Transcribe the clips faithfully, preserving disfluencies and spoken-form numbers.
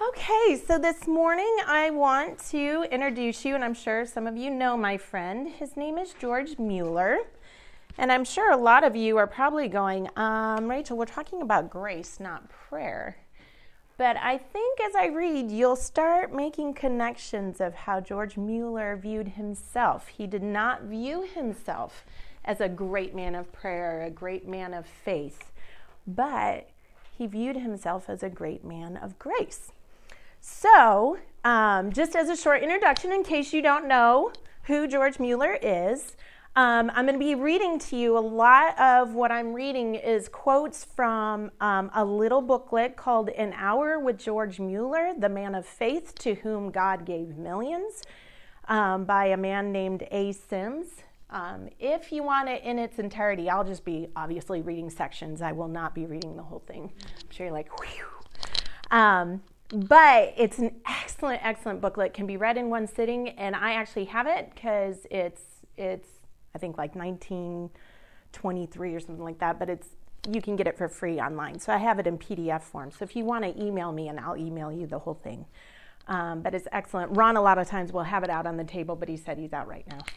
Okay, so this morning I want to introduce you, and I'm sure some of you know my friend. His name is George Mueller, and I'm sure a lot of you are probably going, um, Rachel, we're talking about grace, not prayer. But I think as I read, you'll start making connections of how George Mueller viewed himself. He did not view himself as a great man of prayer, a great man of faith, but he viewed himself as a great man of grace. So, um, just as a short introduction, in case you don't know who George Mueller is, um, I'm going to be reading to you a lot of what I'm reading is quotes from um, a little booklet called An Hour with George Mueller, the Man of Faith to Whom God Gave Millions, um, by a man named A. Sims. Um, if you want it in its entirety, I'll just be obviously reading sections. I will not be reading the whole thing. I'm sure you're like, whew. Um, But it's an excellent, excellent booklet. It can be read in one sitting, and I actually have it because it's, it's I think, like nineteen twenty-three or something like that, but it's you can get it for free online. So I have it in P D F form. So if you want to email me, and I'll email you the whole thing. Um, but it's excellent. Ron a lot of times will have it out on the table, but he said he's out right now.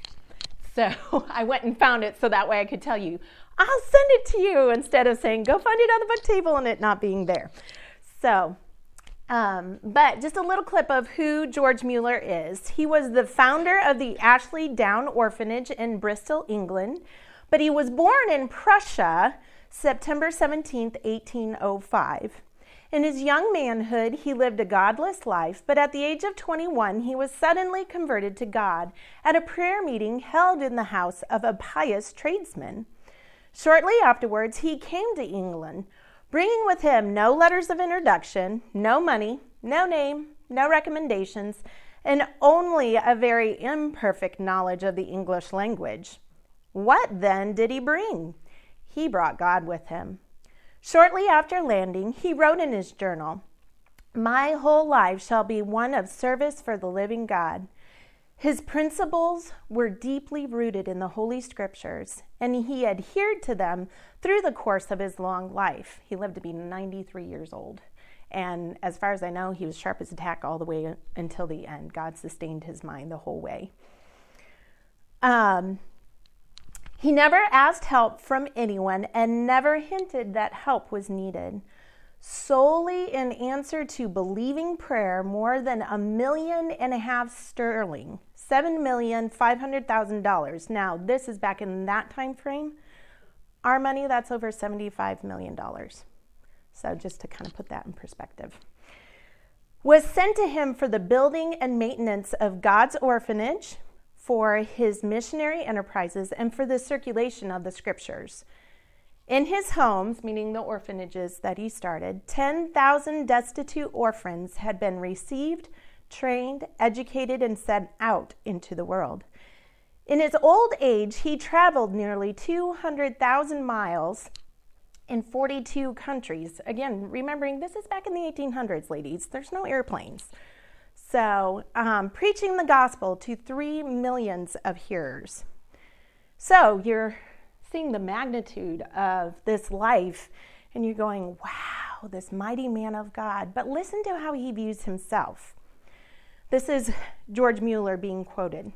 So I went and found it so that way I could tell you, I'll send it to you, instead of saying, go find it on the book table and it not being there. So... Um, but just a little clip of who George Mueller is. He was the founder of the Ashley Down Orphanage in Bristol, England, but he was born in Prussia, September seventeenth, eighteen oh five. In his young manhood, he lived a godless life, but at the age of twenty-one, he was suddenly converted to God at a prayer meeting held in the house of a pious tradesman. Shortly afterwards, he came to England, bringing with him no letters of introduction, no money, no name, no recommendations, and only a very imperfect knowledge of the English language. What then did he bring? He brought God with him. Shortly after landing, he wrote in his journal, "My whole life shall be one of service for the living God." His principles were deeply rooted in the Holy Scriptures, and he adhered to them through the course of his long life. He lived to be ninety-three years old, and as far as I know, he was sharp as a tack all the way until the end. God sustained his mind the whole way. Um, he never asked help from anyone and never hinted that help was needed. Solely in answer to believing prayer, more than a million and a half sterling, seven million five hundred thousand dollars. Now, this is back in that time frame. Our money, that's over seventy-five million dollars. So just to kind of put that in perspective. Was sent to him for the building and maintenance of God's orphanage, for his missionary enterprises, and for the circulation of the scriptures. In his homes, meaning the orphanages that he started, ten thousand destitute orphans had been received, trained, educated, and sent out into the world. In his old age, he traveled nearly two hundred thousand miles in forty-two countries. Again, remembering this is back in the eighteen hundreds, ladies. There's no airplanes. So, um, preaching the gospel to three millions of hearers. So, you're seeing the magnitude of this life, and you're going, wow, this mighty man of God. But listen to how he views himself. This is George Mueller being quoted.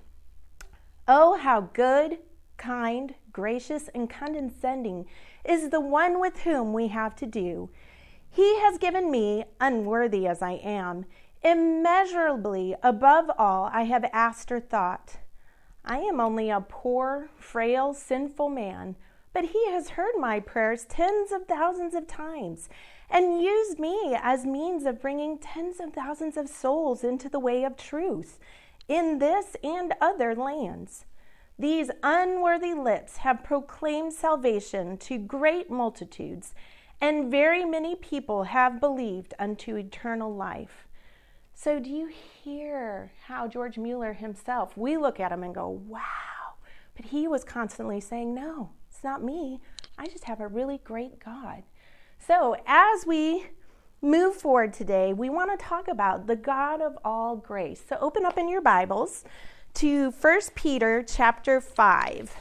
"Oh, how good, kind, gracious, and condescending is the one with whom we have to do. He has given me, unworthy as I am, immeasurably above all I have asked or thought. I am only a poor, frail, sinful man, but he has heard my prayers tens of thousands of times and used me as means of bringing tens of thousands of souls into the way of truth in this and other lands. These unworthy lips have proclaimed salvation to great multitudes, and very many people have believed unto eternal life." So do you hear how George Mueller himself, we look at him and go, wow, but he was constantly saying, no, it's not me. I just have a really great God. So as we move forward today, we want to talk about the God of all grace. So open up in your Bibles to First Peter chapter five.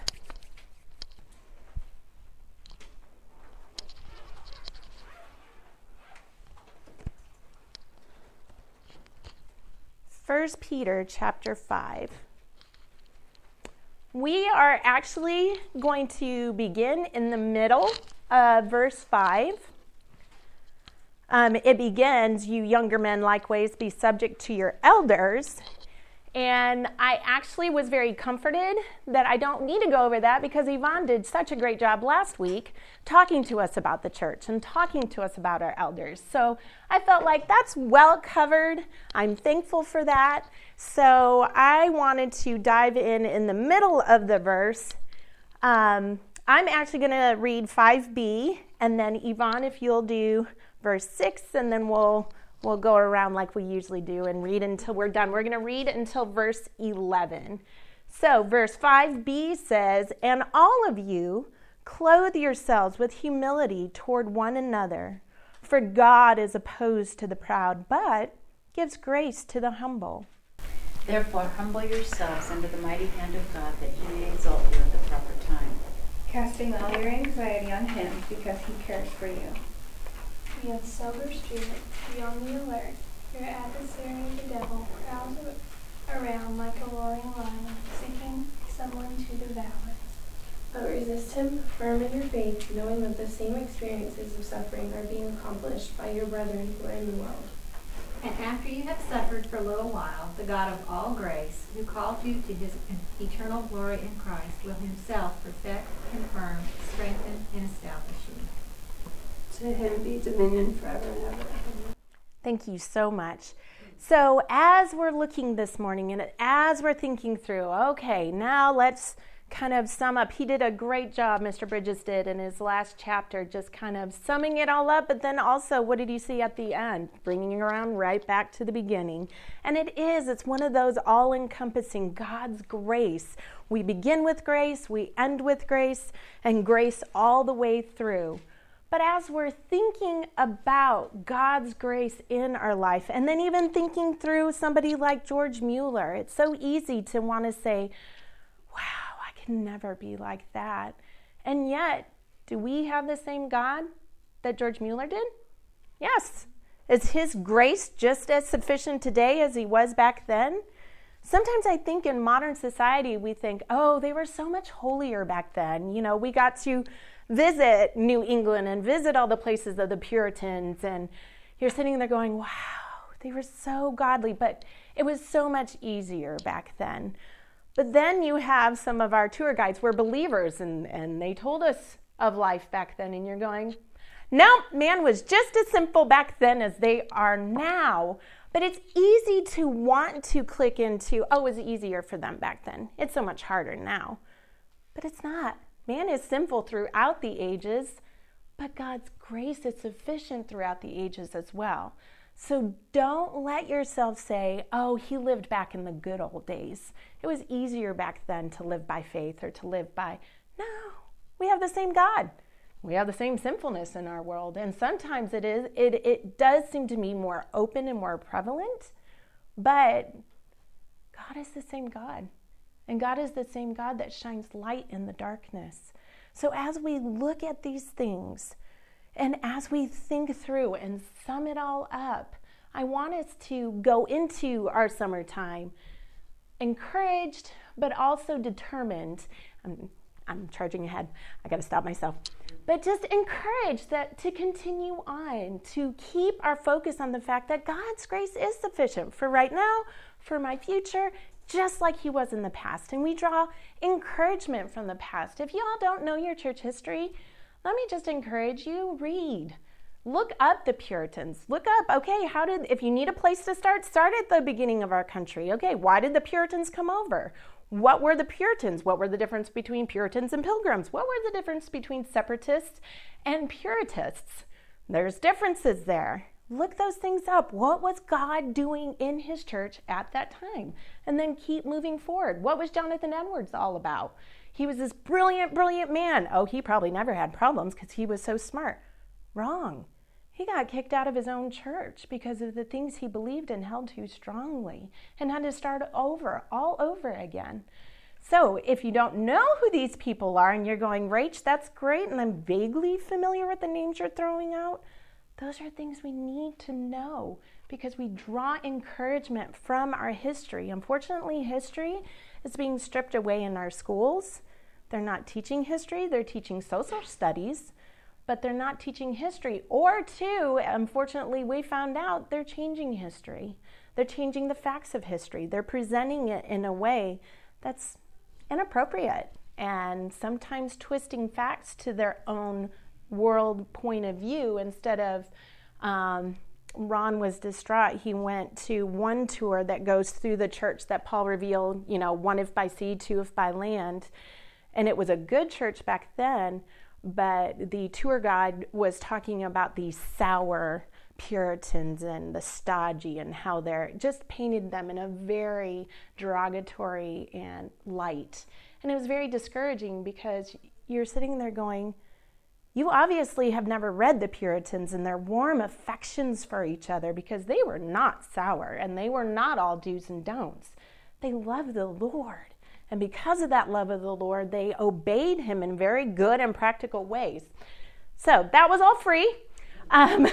First Peter chapter five. We are actually going to begin in the middle of verse five. Um, it begins, you younger men likewise be subject to your elders. And I actually was very comforted that I don't need to go over that because Yvonne did such a great job last week talking to us about the church and talking to us about our elders. So I felt like that's well covered. I'm thankful for that. So I wanted to dive in in the middle of the verse. Um, I'm actually going to read five b, and then Yvonne, if you'll do verse six, and then we'll We'll go around like we usually do and read until we're done. We're going to read until verse eleven. So verse five b says, "And all of you clothe yourselves with humility toward one another, for God is opposed to the proud, but gives grace to the humble. Therefore humble yourselves under the mighty hand of God, that he may exalt you at the proper time, casting all your anxiety on him, because he cares for you. Be of sober spirit, be on the alert. Your adversary, the devil, prowls around like a roaring lion, seeking someone to devour. But resist him, firm in your faith, knowing that the same experiences of suffering are being accomplished by your brethren who are in the world. And after you have suffered for a little while, the God of all grace, who called you to his eternal glory in Christ, will himself perfect, confirm, strengthen, and establish you. To him be dominion forever and ever." Thank you so much. So as we're looking this morning and as we're thinking through, okay, now let's kind of sum up. He did a great job, Mister Bridges did, in his last chapter, just kind of summing it all up. But then also, what did you see at the end? Bringing you around right back to the beginning. And it is, it's one of those all-encompassing God's grace. We begin with grace, we end with grace, and grace all the way through. But as we're thinking about God's grace in our life, and then even thinking through somebody like George Mueller, it's so easy to want to say, wow, I can never be like that. And yet, do we have the same God that George Mueller did? Yes. Is his grace just as sufficient today as he was back then? Sometimes I think in modern society, we think, oh, they were so much holier back then. You know, we got to visit New England and visit all the places of the Puritans, and you're sitting there going, wow, they were so godly, but it was so much easier back then. But then you have some of our tour guides were believers, and, and they told us of life back then, and you're going, no, man was just as simple back then as they are now. But it's easy to want to click into, oh, it was easier for them back then. It's so much harder now. But it's not. Man is sinful throughout the ages, but God's grace is sufficient throughout the ages as well. So don't let yourself say, oh, he lived back in the good old days. It was easier back then to live by faith or to live by, no, we have the same God. We have the same sinfulness in our world. And sometimes it is, it, it does seem to me more open and more prevalent, but God is the same God. And God is the same God that shines light in the darkness. So as we look at these things and as we think through and sum it all up, I want us to go into our summertime encouraged, but also determined. I'm, I'm charging ahead. I got to stop myself. But just encouraged that to continue on, to keep our focus on the fact that God's grace is sufficient for right now, for my future, just like he was in the past. And we draw encouragement from the past. If you all don't know your church history, let me just encourage you, read. Look up the Puritans. Look up, okay, how did, if you need a place to start, start at the beginning of our country. Okay, why did the Puritans come over? What were the Puritans? What were the difference between Puritans and Pilgrims? What were the difference between separatists and Puritists? There's differences there. Look those things up. What was God doing in his church at that time? And then keep moving forward. What was Jonathan Edwards all about? He was this brilliant, brilliant man. Oh, he probably never had problems because he was so smart. Wrong. He got kicked out of his own church because of the things he believed and held to strongly and had to start over, all over again. So if you don't know who these people are and you're going, Rach, that's great, and I'm vaguely familiar with the names you're throwing out, Those are things we need to know because we draw encouragement from our history. Unfortunately, history is being stripped away in our schools. They're not teaching history, they're teaching social studies, but they're not teaching history. Or two, unfortunately, we found out they're changing history. They're changing the facts of history. They're presenting it in a way that's inappropriate and sometimes twisting facts to their own world point of view instead of, um, Ron was distraught. He went to one tour that goes through the church that Paul revealed, you know, one if by sea, two if by land. And it was a good church back then, but the tour guide was talking about these sour Puritans and the stodgy and how they're just painted them in a very derogatory and light. And it was very discouraging because you're sitting there going, you obviously have never read the Puritans and their warm affections for each other because they were not sour and they were not all do's and don'ts. They loved the Lord. And because of that love of the Lord, they obeyed him in very good and practical ways. So that was all free. Um,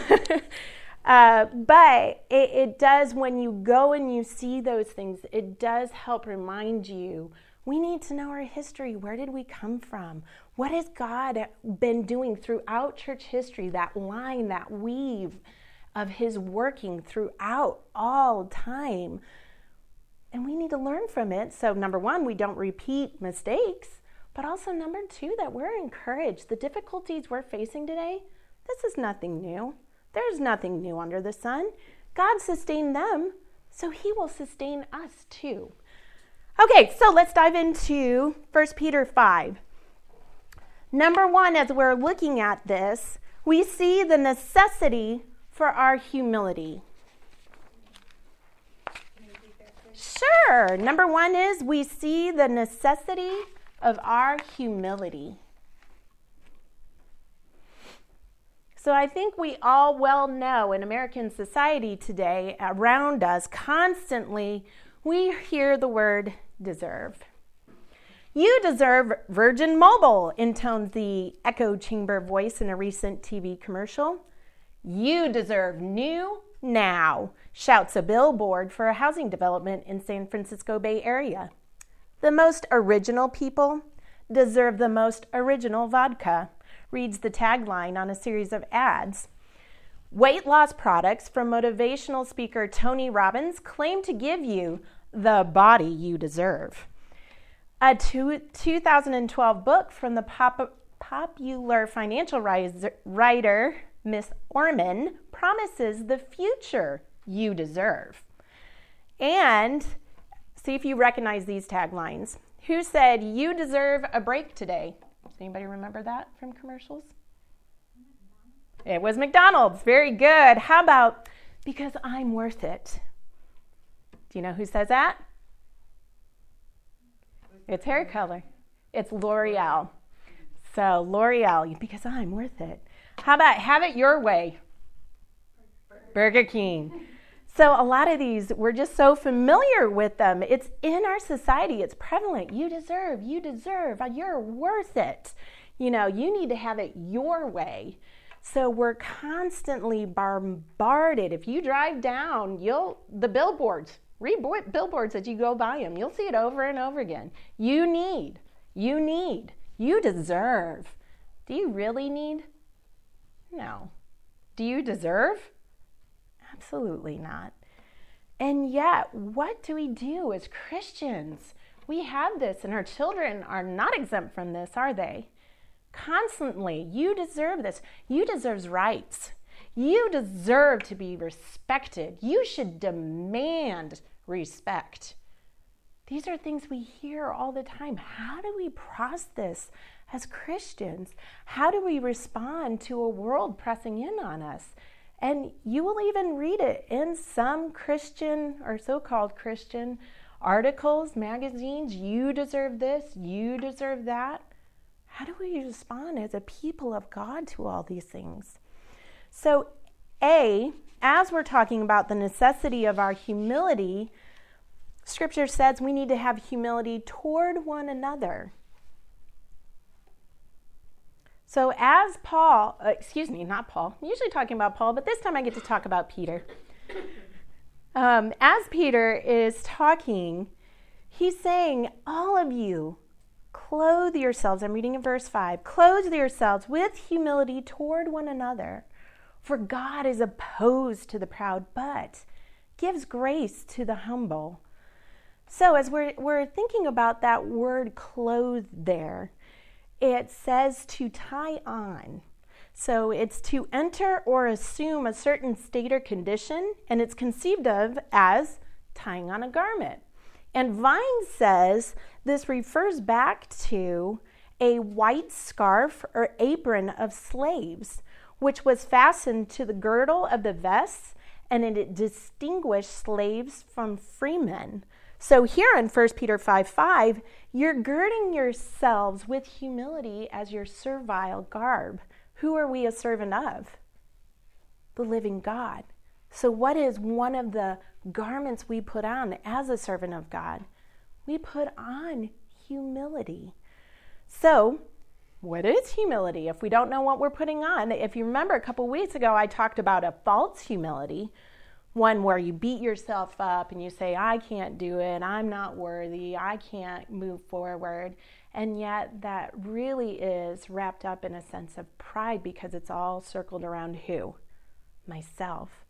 uh, but it, it does, when you go and you see those things, it does help remind you, we need to know our history. Where did we come from? What has God been doing throughout church history? That line, that weave of his working throughout all time. And we need to learn from it. So number one, we don't repeat mistakes, but also number two, that we're encouraged. The difficulties we're facing today, this is nothing new. There's nothing new under the sun. God sustained them, so he will sustain us too. Okay, so let's dive into First Peter five. Number one, as we're looking at this, we see the necessity for our humility. Sure. Number one is we see the necessity of our humility. So I think we all well know in American society today, around us, constantly, we hear the word deserve. You deserve Virgin Mobile, intones the echo chamber voice in a recent T V commercial. You deserve new now, shouts a billboard for a housing development in San Francisco Bay Area. The most original people deserve the most original vodka, reads the tagline on a series of ads. Weight loss products from motivational speaker Tony Robbins claim to give you the body you deserve. A two, two thousand twelve book from the pop, popular financial writer Miss Orman promises the future you deserve. And see if you recognize these taglines. Who said you deserve a break today? Does anybody remember that from commercials? It was McDonald's. Very good. How about because I'm worth it? Do you know who says that? It's hair color. It's L'Oreal. So L'Oreal, because I'm worth it. How about have it your way? Burger King. So a lot of these, we're just so familiar with them. It's in our society. It's prevalent. You deserve, you deserve, you're worth it. You know, you need to have it your way. So we're constantly bombarded. If you drive down, you'll, the billboards, read billboards as you go by them. You'll see it over and over again. You need, you need, you deserve. Do you really need? No. Do you deserve? Absolutely not. And yet, what do we do as Christians? We have this, and our children are not exempt from this, are they? Constantly, you deserve this. You deserve rights. You deserve to be respected. You should demand respect. These are things we hear all the time. How do we process this as Christians? How do we respond to a world pressing in on us? And you will even read it in some Christian or so-called Christian articles, magazines. You deserve this, you deserve that. How do we respond as a people of God to all these things? So, A, as we're talking about the necessity of our humility, Scripture says we need to have humility toward one another. So as Paul, uh, excuse me, not Paul, I'm usually talking about Paul, but this time I get to talk about Peter. Um, as Peter is talking, he's saying, all of you, clothe yourselves, I'm reading in verse five, clothe yourselves with humility toward one another, for God is opposed to the proud, but gives grace to the humble. So as we're, we're thinking about that word clothe there, it says to tie on. So it's to enter or assume a certain state or condition, and it's conceived of as tying on a garment. And Vine says this refers back to a white scarf or apron of slaves, which was fastened to the girdle of the vests, and it distinguished slaves from freemen. So here in First Peter five five, you're girding yourselves with humility as your servile garb. Who are we a servant of? The living God. So what is one of the garments we put on as a servant of God? We put on humility. So what is humility if we don't know what we're putting on? If you remember a couple weeks ago, I talked about a false humility, one where you beat yourself up and you say, I can't do it, I'm not worthy, I can't move forward. And yet that really is wrapped up in a sense of pride because it's all circled around who? Myself.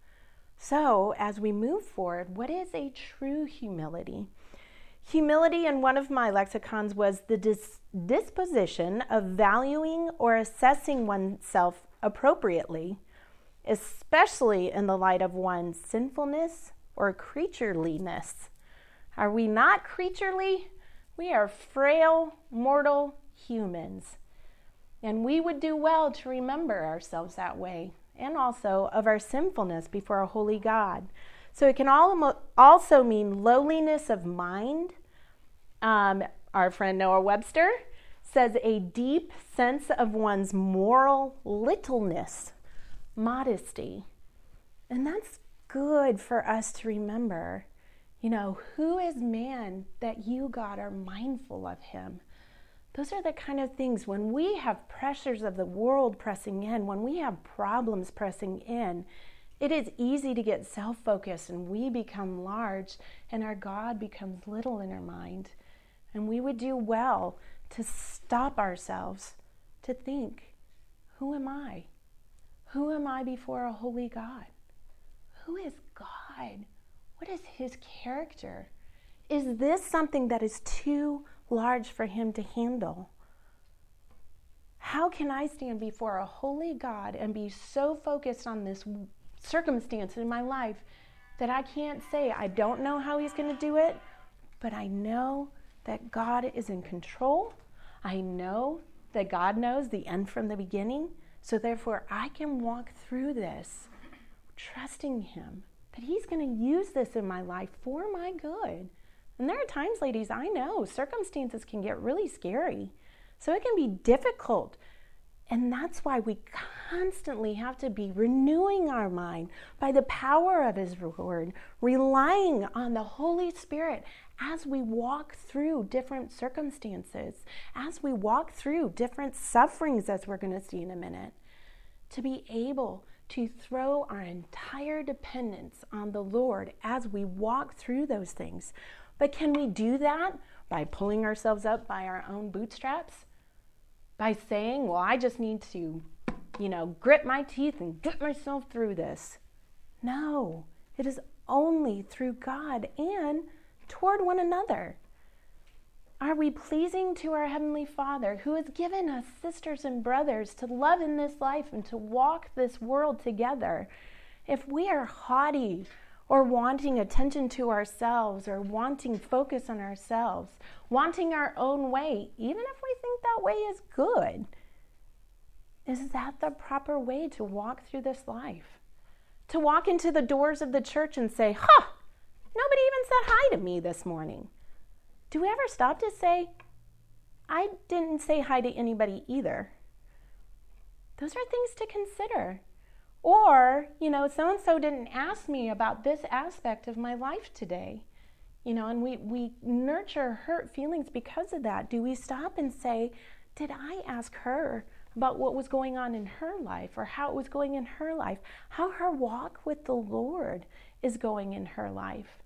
So as we move forward, what is a true humility? Humility in one of my lexicons was the dis- disposition of valuing or assessing oneself appropriately, especially in the light of one's sinfulness or creatureliness. Are we not creaturely? We are frail, mortal humans. And we would do well to remember ourselves that way, and also of our sinfulness before a holy God. So it can also mean lowliness of mind. Um, our friend Noah Webster says a deep sense of one's moral littleness, modesty. And that's good for us to remember. You know, who is man that you, God, are mindful of him? Those are the kind of things when we have pressures of the world pressing in, when we have problems pressing in, it is easy to get self-focused and we become large and our God becomes little in our mind. And we would do well to stop ourselves, to think, who am I? Who am I before a holy God? Who is God? What is his character? Is this something that is too large for him to handle? How can I stand before a holy God and be so focused on this circumstance in my life that I can't say, I don't know how he's going to do it, but I know that God is in control. I know that God knows the end from the beginning. So therefore, I can walk through this trusting him that he's going to use this in my life for my good. And there are times, ladies, I know circumstances can get really scary. So it can be difficult. And that's why we constantly have to be renewing our mind by the power of his word, relying on the Holy Spirit as we walk through different circumstances, as we walk through different sufferings, as we're going to see in a minute, to be able to throw our entire dependence on the Lord as we walk through those things. But can we do that by pulling ourselves up by our own bootstraps? By saying, well, I just need to, you know, grit my teeth and get myself through this? No, it is only through God and toward one another. Are we pleasing to our Heavenly Father who has given us sisters and brothers to love in this life and to walk this world together? If we are haughty or wanting attention to ourselves or wanting focus on ourselves, wanting our own way, even if we think that way is good, is that the proper way to walk through this life? To walk into the doors of the church and say, huh, nobody even said hi to me this morning. Do we ever stop to say, I didn't say hi to anybody either? Those are things to consider. Or, you know, so-and-so didn't ask me about this aspect of my life today. You know, and we, we nurture hurt feelings because of that. Do we stop and say, did I ask her about what was going on in her life, or how it was going in her life, how her walk with the Lord is going in her life.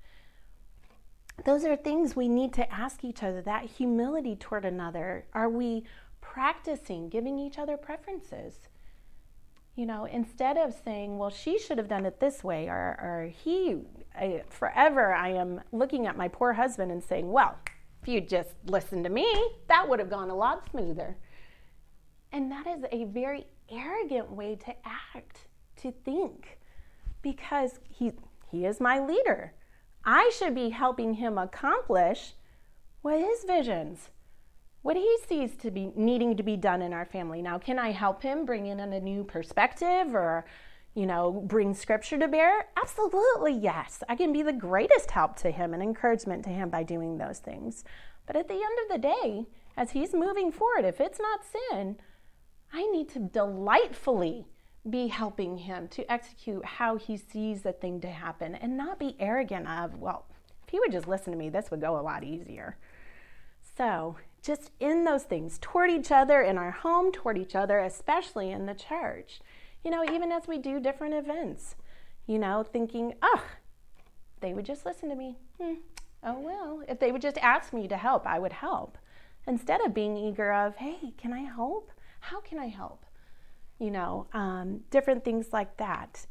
Those are things we need to ask each other, that humility toward another. Are we practicing giving each other preferences? You know, instead of saying, well, she should have done it this way, or, or he, I, forever I am looking at my poor husband and saying, well, if you just listened to me, that would have gone a lot smoother. And that is a very arrogant way to act, to think, because he he is my leader. I should be helping him accomplish what his visions, what he sees to be needing to be done in our family. Now, can I help him bring in a new perspective, or, you know, bring scripture to bear? Absolutely, yes. I can be the greatest help to him and encouragement to him by doing those things. But at the end of the day, as he's moving forward, if it's not sin, I need to delightfully be helping him to execute how he sees the thing to happen, and not be arrogant of, well, if he would just listen to me, this would go a lot easier. So just in those things, toward each other in our home, toward each other, especially in the church, you know, even as we do different events, you know, thinking, oh, they would just listen to me. Hmm. Oh, well, if they would just ask me to help, I would help. Instead of being eager of, hey, can I help? How can I help? You know, um, different things like that.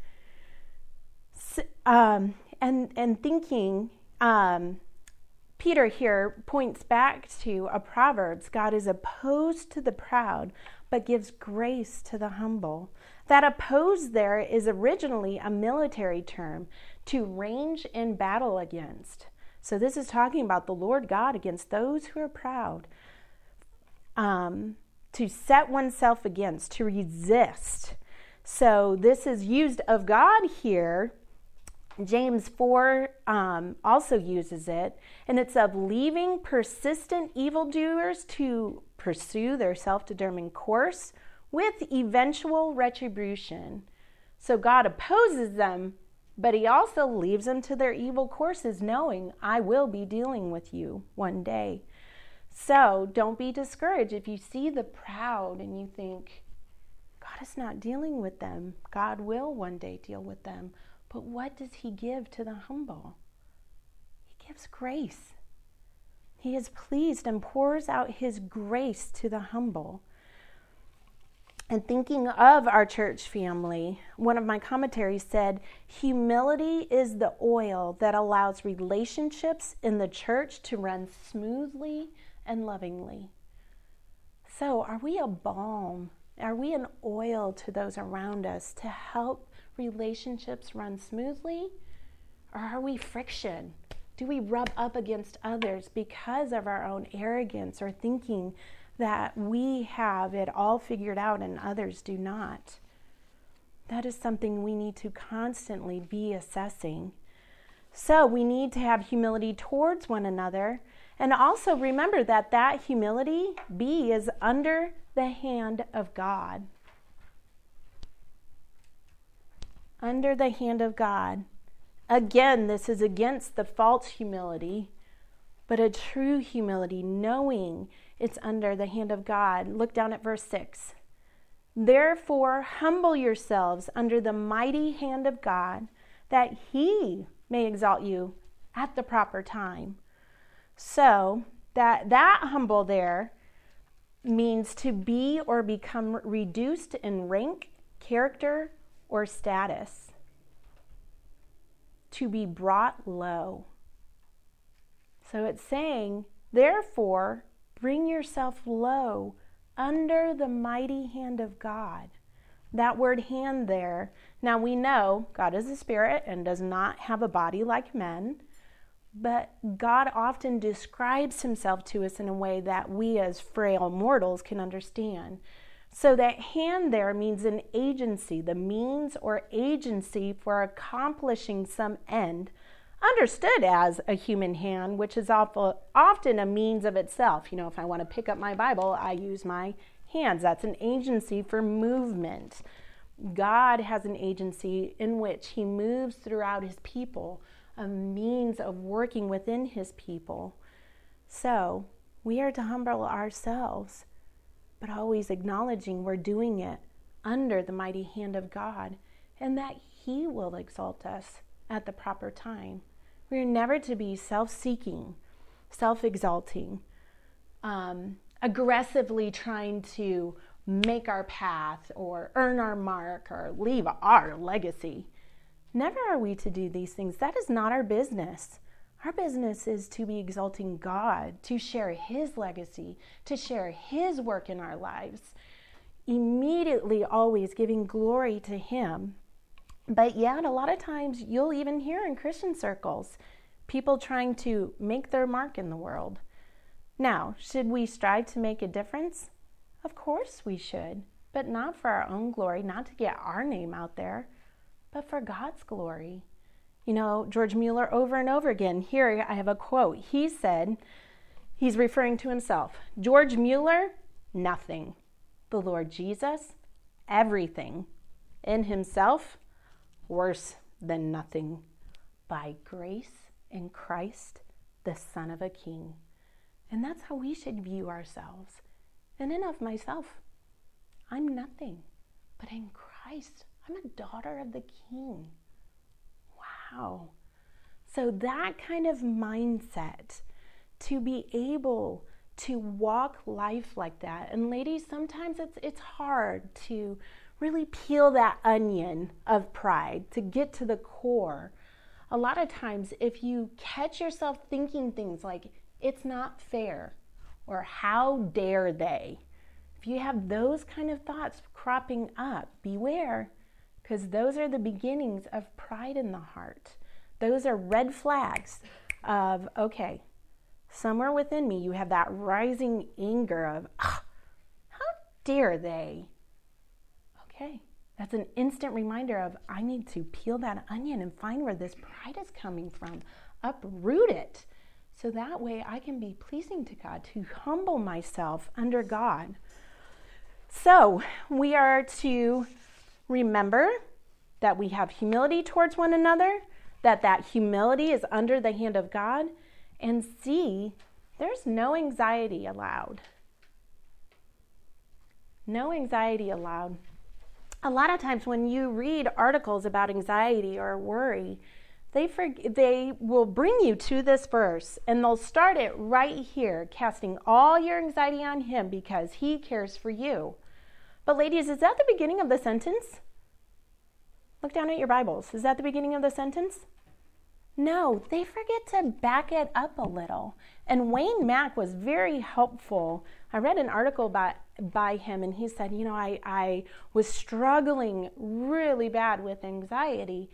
So, um, and, and thinking, um, Peter here points back to a Proverbs, God is opposed to the proud, but gives grace to the humble. That opposed there is originally a military term, to range in battle against. So this is talking about the Lord God against those who are proud. Um, to set oneself against, to resist. So this is used of God here. James four um, also uses it, and it's of leaving persistent evildoers to pursue their self-determined course with eventual retribution. So God opposes them, but he also leaves them to their evil courses, knowing I will be dealing with you one day. So don't be discouraged if you see the proud and you think, God is not dealing with them. God will one day deal with them. But what does he give to the humble? He gives grace. He is pleased and pours out his grace to the humble. And thinking of our church family, one of my commentaries said, humility is the oil that allows relationships in the church to run smoothly and lovingly. So are we a balm? Are we an oil to those around us to help relationships run smoothly? Or are we friction? Do we rub up against others because of our own arrogance, or thinking that we have it all figured out and others do not? That is something we need to constantly be assessing. So we need to have humility towards one another. And also remember that that humility, B, is under the hand of God. Under the hand of God. Again, this is against the false humility, but a true humility, knowing it's under the hand of God. Look down at verse six. Therefore, humble yourselves under the mighty hand of God, that he may exalt you at the proper time. So that that humble there means to be or become reduced in rank, character, or status. To be brought low. So it's saying, therefore, bring yourself low under the mighty hand of God. That word hand there, now we know God is a spirit and does not have a body like men, but God often describes himself to us in a way that we as frail mortals can understand. So that hand there means an agency, the means or agency for accomplishing some end, understood as a human hand, which is often a means of itself. You know, if I want to pick up my Bible, I use my hands. That's an agency for movement. God has an agency in which he moves throughout his people, a means of working within his people. So we are to humble ourselves but always acknowledging we're doing it under the mighty hand of God and that He will exalt us at the proper time. We're never to be self-seeking, self-exalting, um, aggressively trying to make our path or earn our mark or leave our legacy. Never are we to do these things. That is not our business. Our business is to be exalting God, to share His legacy, to share His work in our lives, immediately always giving glory to Him. But yet, a lot of times, you'll even hear in Christian circles, people trying to make their mark in the world. Now, should we strive to make a difference? Of course we should, but not for our own glory, not to get our name out there, but for God's glory. You know, George Mueller over and over again, here I have a quote. He said, he's referring to himself, George Mueller, nothing. The Lord Jesus, everything. In himself, worse than nothing. By grace in Christ, the Son of a King. And that's how we should view ourselves. And in of myself, I'm nothing. But in Christ, I'm a daughter of the King. Wow. So that kind of mindset, to be able to walk life like that. And ladies, sometimes it's it's hard to really peel that onion of pride, to get to the core. A lot of times, if you catch yourself thinking things like, it's not fair, or how dare they, if you have those kind of thoughts cropping up, beware, because those are the beginnings of pride in the heart. Those are red flags of, okay, somewhere within me you have that rising anger of, ah, how dare they? Okay, that's an instant reminder of, I need to peel that onion and find where this pride is coming from, uproot it, so that way I can be pleasing to God, to humble myself under God. So we are to remember that we have humility towards one another, that that humility is under the hand of God, and see there's no anxiety allowed. No anxiety allowed. A lot of times when you read articles about anxiety or worry, they for, they will bring you to this verse, and they'll start it right here, casting all your anxiety on Him because He cares for you. But ladies, is that the beginning of the sentence? Look down at your Bibles. Is that the beginning of the sentence? No, they forget to back it up a little. And Wayne Mack was very helpful. I read an article by, by him, and he said, you know, I, I was struggling really bad with anxiety.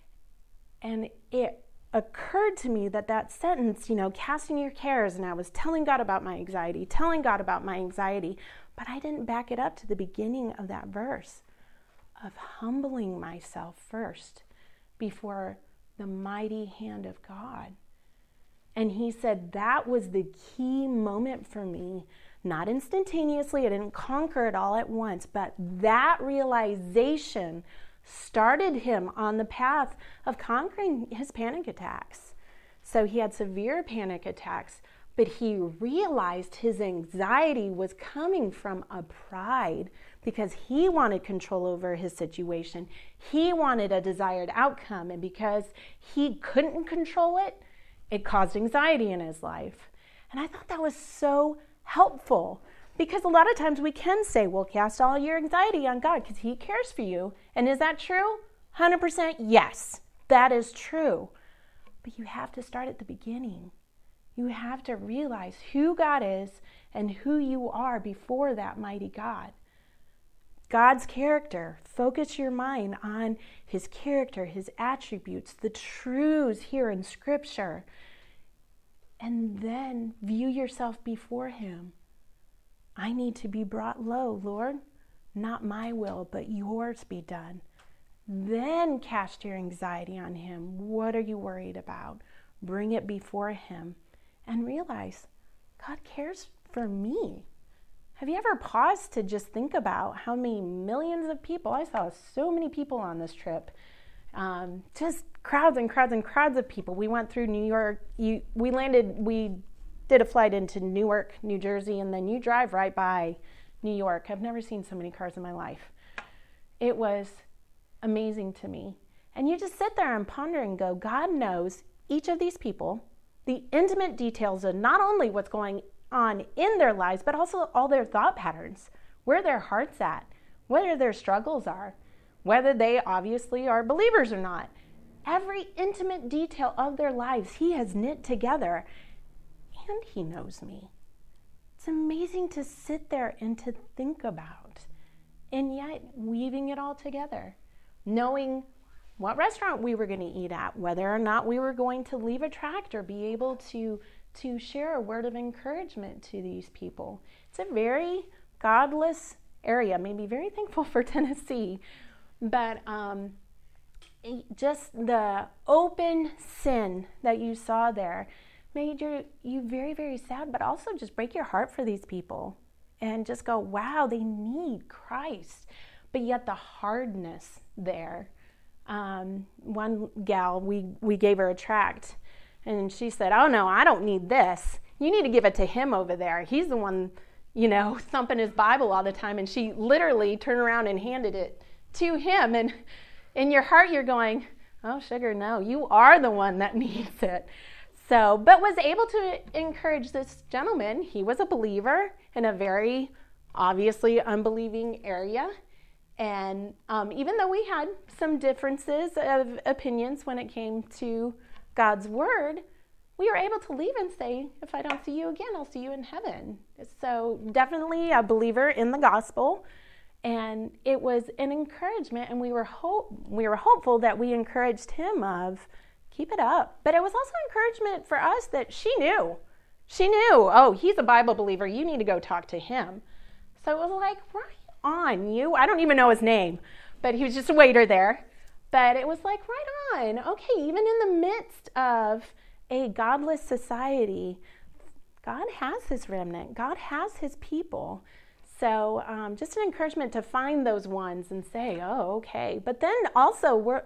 And it occurred to me that that sentence, you know, casting your cares, and I was telling God about my anxiety, telling God about my anxiety, but I didn't back it up to the beginning of that verse of humbling myself first before the mighty hand of God. And he said that was the key moment for me, not instantaneously, I didn't conquer it all at once, but that realization started him on the path of conquering his panic attacks. So he had severe panic attacks, but he realized his anxiety was coming from a pride because he wanted control over his situation. He wanted a desired outcome, and because he couldn't control it, it caused anxiety in his life. And I thought that was so helpful, because a lot of times we can say, well, cast all your anxiety on God because He cares for you. And is that true? one hundred percent yes, that is true. But you have to start at the beginning. You have to realize who God is and who you are before that mighty God. God's character. Focus your mind on His character, His attributes, the truths here in Scripture. And then view yourself before Him. I need to be brought low, Lord. Not my will, but yours be done. Then cast your anxiety on Him. What are you worried about? Bring it before Him. And realize God cares for me. Have you ever paused to just think about how many millions of people, I saw so many people on this trip, um, just crowds and crowds and crowds of people. We went through New York, you, we landed, we did a flight into Newark, New Jersey, and then you drive right by New York. I've never seen so many cars in my life. It was amazing to me. And you just sit there and ponder and go, God knows each of these people, the intimate details of not only what's going on in their lives, but also all their thought patterns, where their heart's at, whether their struggles are, whether they obviously are believers or not. Every intimate detail of their lives, he has knit together, and he knows me. It's amazing to sit there and to think about, and yet weaving it all together, knowing what restaurant we were going to eat at, whether or not we were going to leave a tract or be able to, to share a word of encouragement to these people. It's a very godless area, maybe very thankful for Tennessee, but um, just the open sin that you saw there made you, you very, very sad, but also just break your heart for these people and just go, wow, they need Christ. But yet the hardness there. Um, one gal, we, we gave her a tract, and she said, oh, no, I don't need this. You need to give it to him over there. He's the one, you know, thumping his Bible all the time. And she literally turned around and handed it to him. And in your heart, you're going, oh, sugar, no, you are the one that needs it. So, but was able to encourage this gentleman. He was a believer in a very obviously unbelieving area. And um, even though we had some differences of opinions when it came to God's word, we were able to leave and say, if I don't see you again, I'll see you in heaven. So definitely a believer in the gospel. And it was an encouragement, and we were hope we were hopeful that we encouraged him of, keep it up. But it was also encouragement for us that she knew. She knew, oh, he's a Bible believer. You need to go talk to him. So it was like, right on, you. I don't even know his name, but he was just a waiter there. But it was like, right on. Okay, even in the midst of a godless society, God has his remnant. God has his people. So um, just an encouragement to find those ones and say, oh, okay. But then also we're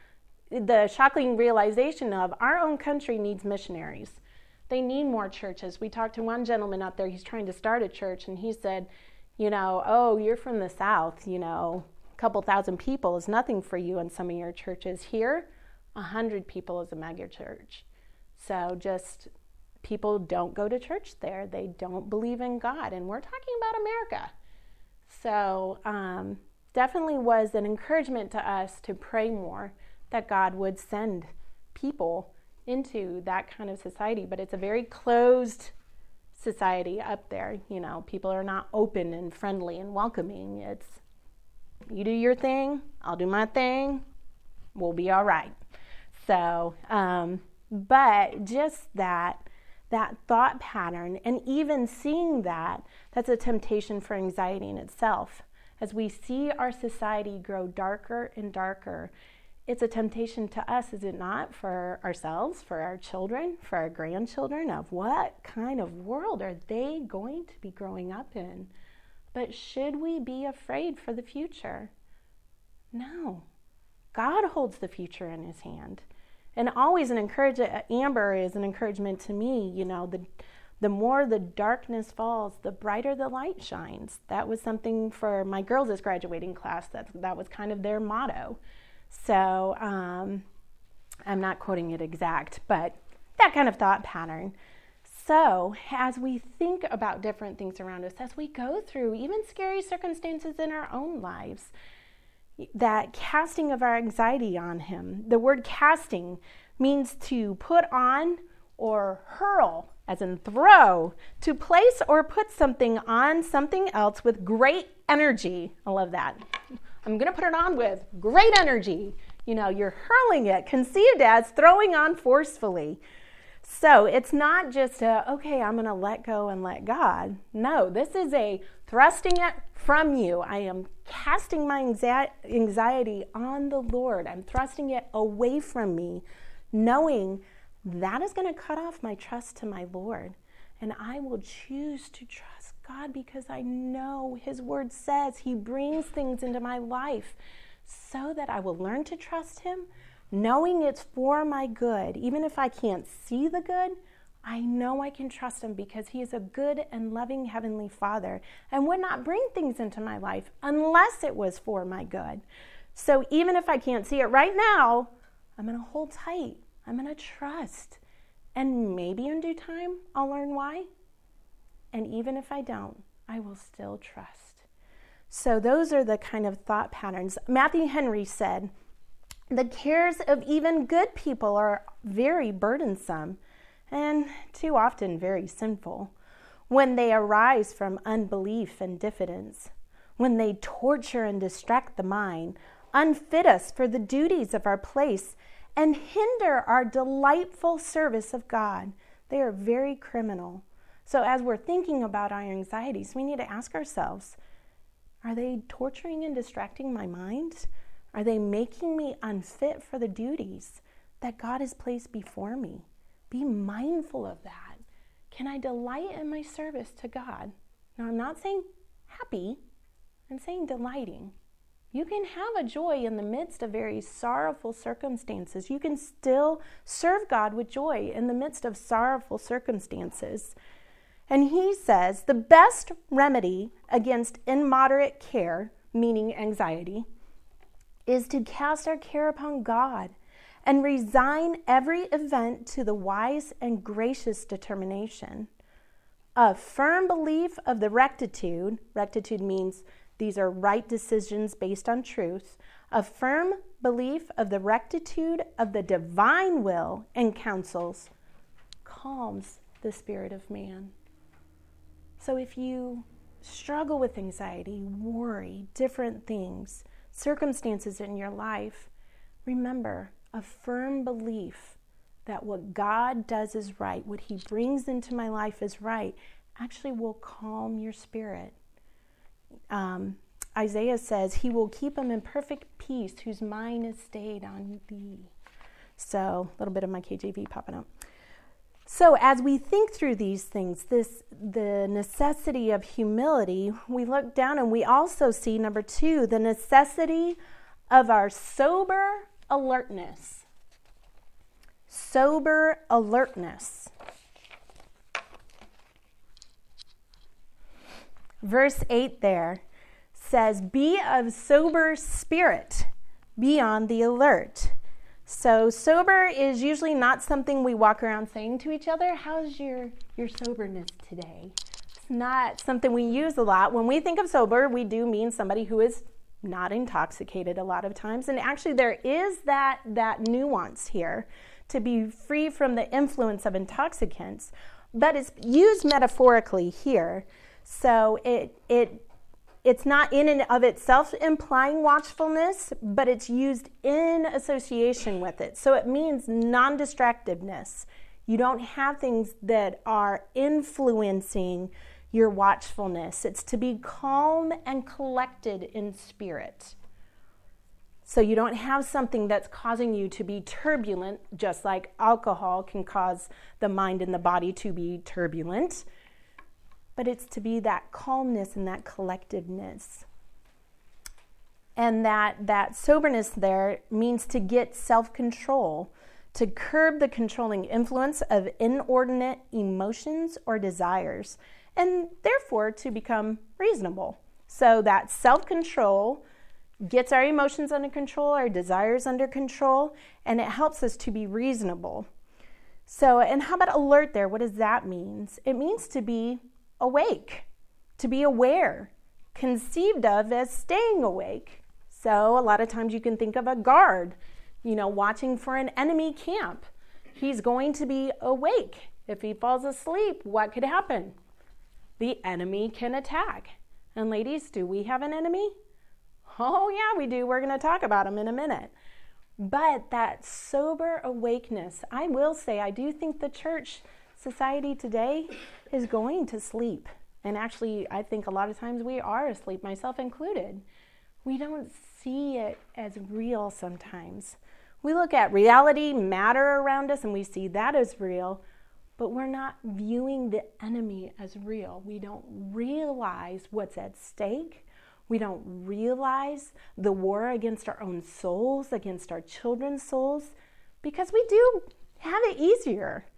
the shocking realization of our own country needs missionaries. They need more churches. We talked to one gentleman out there, he's trying to start a church, and he said, you know, oh, you're from the South, you know, a couple thousand people is nothing for you in some of your churches. Here, a hundred people is a mega church. So just people don't go to church there. They don't believe in God, and we're talking about America. So um, definitely was an encouragement to us to pray more that God would send people into that kind of society. But it's a very closed society up there. You know, people are not open and friendly and welcoming. It's, you do your thing, I'll do my thing, we'll be all right. So, um, but just that, that thought pattern, and even seeing that, that's a temptation for anxiety in itself. As we see our society grow darker and darker, it's a temptation to us, is it not, for ourselves, for our children, for our grandchildren, of what kind of world are they going to be growing up in? But should we be afraid for the future? No. God holds the future in his hand. And always an encouragement, Amber is an encouragement to me, you know, the the more the darkness falls, the brighter the light shines. That was something for my girls' graduating class. That, that was kind of their motto. So um, I'm not quoting it exact, but that kind of thought pattern. So as we think about different things around us, as we go through even scary circumstances in our own lives, that casting of our anxiety on him. The word casting means to put on or hurl, as in throw, to place or put something on something else with great energy. I love that. I'm going to put it on with great energy. You know, you're hurling it, conceived as throwing on forcefully. So it's not just a, okay, I'm going to let go and let God. No, this is a thrusting it from you. I am casting my anxiety on the Lord. I'm thrusting it away from me, knowing that is going to cut off my trust to my Lord. And I will choose to trust God because I know his word says he brings things into my life so that I will learn to trust him, knowing it's for my good. Even if I can't see the good, I know I can trust him because he is a good and loving Heavenly Father and would not bring things into my life unless it was for my good. So even if I can't see it right now, I'm going to hold tight. I'm going to trust. And maybe in due time, I'll learn why. And even if I don't, I will still trust. So those are the kind of thought patterns. Matthew Henry said, the cares of even good people are very burdensome and too often very sinful when they arise from unbelief and diffidence, when they torture and distract the mind, unfit us for the duties of our place, and hinder our delightful service of God. They are very criminal. So as we're thinking about our anxieties, we need to ask ourselves, are they torturing and distracting my mind? Are they making me unfit for the duties that God has placed before me? Be mindful of that. Can I delight in my service to God? Now, I'm not saying happy. I'm saying delighting. You can have a joy in the midst of very sorrowful circumstances. You can still serve God with joy in the midst of sorrowful circumstances. And he says the best remedy against immoderate care, meaning anxiety, is to cast our care upon God and resign every event to the wise and gracious determination. A firm belief of the rectitude, rectitude means these are right decisions based on truth, a firm belief of the rectitude of the divine will and counsels calms the spirit of man. So if you struggle with anxiety, worry, different things, circumstances in your life, remember a firm belief that what God does is right, what he brings into my life is right, actually will calm your spirit. Um, Isaiah says, he will keep them in perfect peace whose mind is stayed on thee. So a little bit of my K J V popping up. So as we think through these things, this the necessity of humility, we look down and we also see, number two, the necessity of our sober alertness. Sober alertness. Verse eight there says, be of sober spirit, be on the alert. So sober is usually not something we walk around saying to each other. How's your, your soberness today? It's not something we use a lot. When we think of sober, we do mean somebody who is not intoxicated a lot of times. And actually there is that, that nuance here to be free from the influence of intoxicants, but it's used metaphorically here. So it it it's not in and of itself implying watchfulness, but it's used in association with it. So it means non-distractiveness. You don't have things that are influencing your watchfulness. It's to be calm and collected in spirit. So you don't have something that's causing you to be turbulent, just like alcohol can cause the mind and the body to be turbulent. But it's to be that calmness and that collectedness. And that, that soberness there means to get self-control, to curb the controlling influence of inordinate emotions or desires, and therefore to become reasonable. So that self-control gets our emotions under control, our desires under control, and it helps us to be reasonable. So, and how about alert there? What does that mean? It means to be awake, to be aware, conceived of as staying awake. So a lot of times you can think of a guard, you know, watching for an enemy camp. He's going to be awake. If he falls asleep, what could happen? The enemy can attack. And ladies, do we have an enemy? Oh yeah, we do. We're going to talk about him in a minute. But that sober awakeness, I will say, I do think the church society today is going to sleep. And actually, I think a lot of times we are asleep, myself included. We don't see it as real sometimes. We look at reality, matter around us, and we see that as real, but we're not viewing the enemy as real. We don't realize what's at stake. We don't realize the war against our own souls, against our children's souls, because we do have it easier.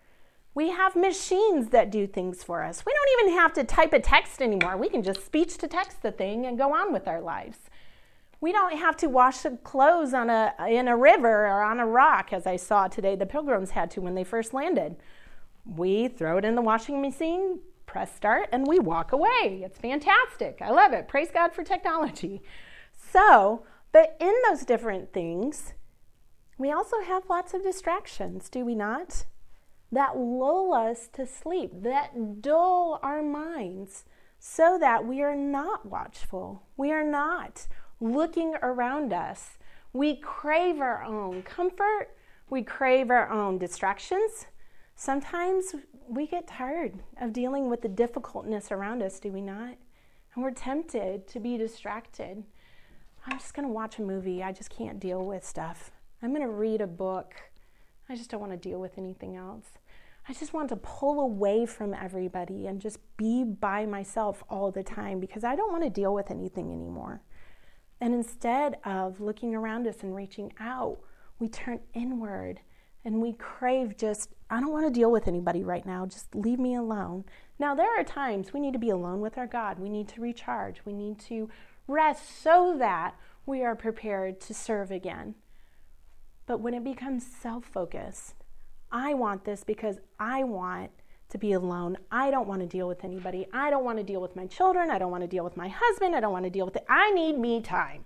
We have machines that do things for us. We don't even have to type a text anymore. We can just speech to text the thing and go on with our lives. We don't have to wash the clothes on a, in a river or on a rock, as I saw today the Pilgrims had to when they first landed. We throw it in the washing machine, press start, and we walk away. It's fantastic. I love it. Praise God for technology. So, but in those different things, we also have lots of distractions, do we not? That lull us to sleep, that dull our minds so that we are not watchful. We are not looking around us. We crave our own comfort. We crave our own distractions. Sometimes we get tired of dealing with the difficultness around us, do we not? And we're tempted to be distracted. I'm just going to watch a movie. I just can't deal with stuff. I'm going to read a book. I just don't want to deal with anything else. I just want to pull away from everybody and just be by myself all the time because I don't want to deal with anything anymore. And instead of looking around us and reaching out, we turn inward and we crave just, I don't want to deal with anybody right now. Just leave me alone. Now, there are times we need to be alone with our God. We need to recharge. We need to rest so that we are prepared to serve again. But when it becomes self-focused, I want this because I want to be alone. I don't want to deal with anybody. I don't want to deal with my children. I don't want to deal with my husband. I don't want to deal with it. I need me time.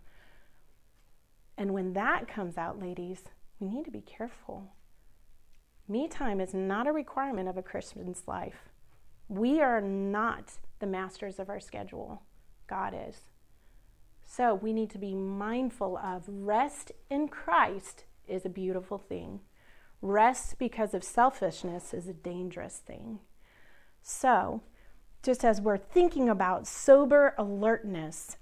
And when that comes out, ladies, we need to be careful. Me time is not a requirement of a Christian's life. We are not the masters of our schedule. God is. So we need to be mindful of rest in Christ is a beautiful thing. Rest because of selfishness is a dangerous thing. So, just as we're thinking about sober alertness,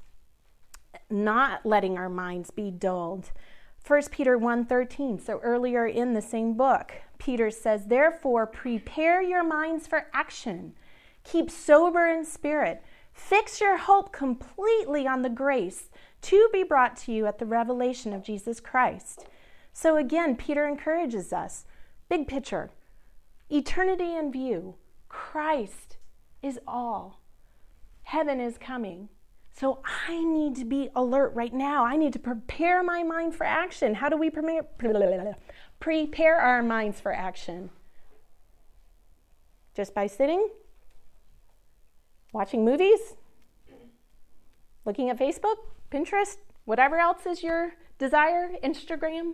not letting our minds be dulled, First Peter one thirteen, so earlier in the same book, Peter says, therefore, prepare your minds for action. Keep sober in spirit. Fix your hope completely on the grace to be brought to you at the revelation of Jesus Christ. So again, Peter encourages us, big picture, eternity in view, Christ is all. Heaven is coming. So I need to be alert right now. I need to prepare my mind for action. How do we prepare, prepare our minds for action? Just by sitting, watching movies, looking at Facebook, Pinterest, whatever else is your desire, Instagram?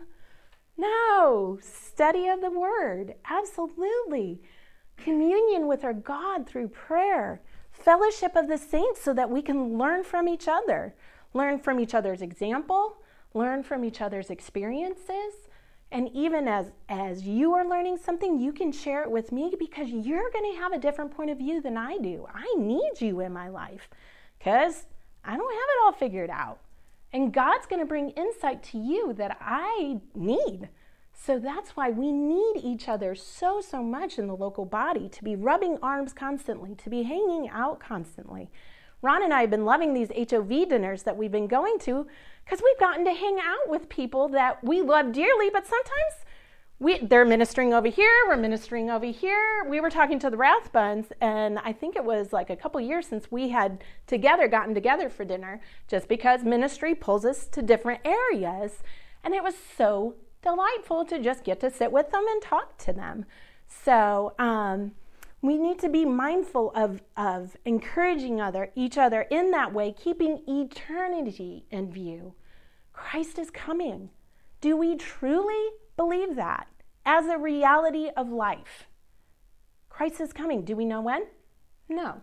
No, study of the Word, absolutely. Communion with our God through prayer, fellowship of the saints so that we can learn from each other, learn from each other's example, learn from each other's experiences. And even as, as you are learning something, you can share it with me because you're going to have a different point of view than I do. I need you in my life because I don't have it all figured out. And God's going to bring insight to you that I need. So that's why we need each other so, so much in the local body, to be rubbing arms constantly, to be hanging out constantly. Ron and I have been loving these H O V dinners that we've been going to because we've gotten to hang out with people that we love dearly, but sometimes we they're ministering over here, we're ministering over here. We were talking to the Rathbuns, and I think it was like a couple years since we had together gotten together for dinner, just because ministry pulls us to different areas. And it was so delightful to just get to sit with them and talk to them. So um, we need to be mindful of, of encouraging other each other in that way, keeping eternity in view. Christ is coming. Do we truly believe that as a reality of life? Christ is coming. Do we know when? No.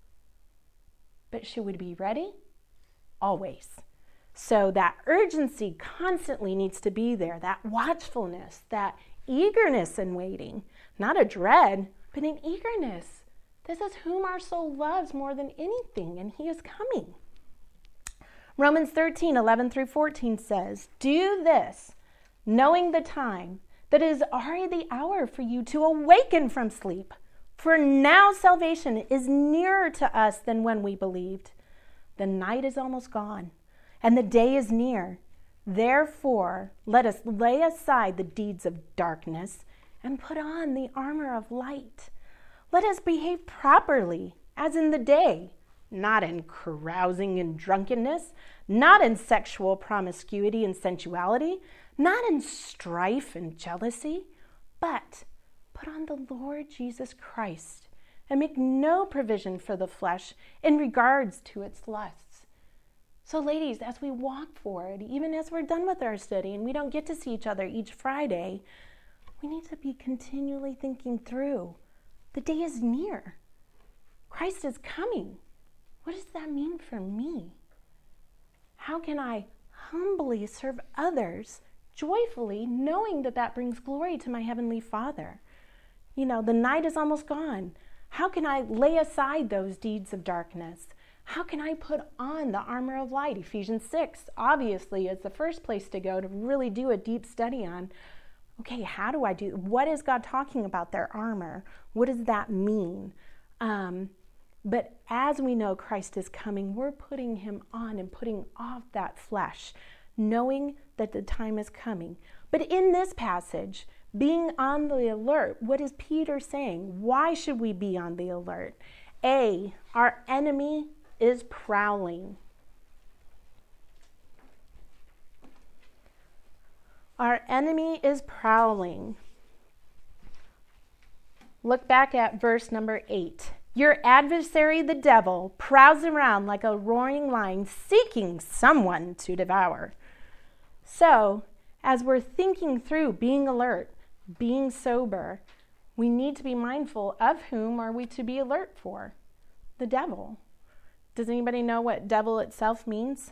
But should we be ready? Always. So that urgency constantly needs to be there, that watchfulness, that eagerness in waiting, not a dread, but an eagerness. This is whom our soul loves more than anything, and he is coming. Romans thirteen, eleven through fourteen says, do this, knowing the time, that it is already the hour for you to awaken from sleep. For now salvation is nearer to us than when we believed. The night is almost gone, and the day is near. Therefore, let us lay aside the deeds of darkness and put on the armor of light. Let us behave properly, as in the day, not in carousing and drunkenness, not in sexual promiscuity and sensuality, not in strife and jealousy, but put on the Lord Jesus Christ and make no provision for the flesh in regards to its lusts. So ladies, as we walk forward, even as we're done with our study and we don't get to see each other each Friday, we need to be continually thinking through, the day is near. Christ is coming. What does that mean for me? How can I humbly serve others joyfully, knowing that that brings glory to my Heavenly Father? You know, the night is almost gone. How can I lay aside those deeds of darkness? How can I put on the armor of light? Ephesians six, obviously, is the first place to go to really do a deep study on, okay, how do I do, what is God talking about their armor? What does that mean? Um, but as we know Christ is coming, we're putting him on and putting off that flesh, knowing that the time is coming. But in this passage, being on the alert, what is Peter saying? Why should we be on the alert? A, our enemy is prowling. Our enemy is prowling. Look back at verse number eight. Your adversary, the devil, prowls around like a roaring lion, seeking someone to devour. So, as we're thinking through being alert, being sober, we need to be mindful of whom are we to be alert for? The devil. Does anybody know what devil itself means?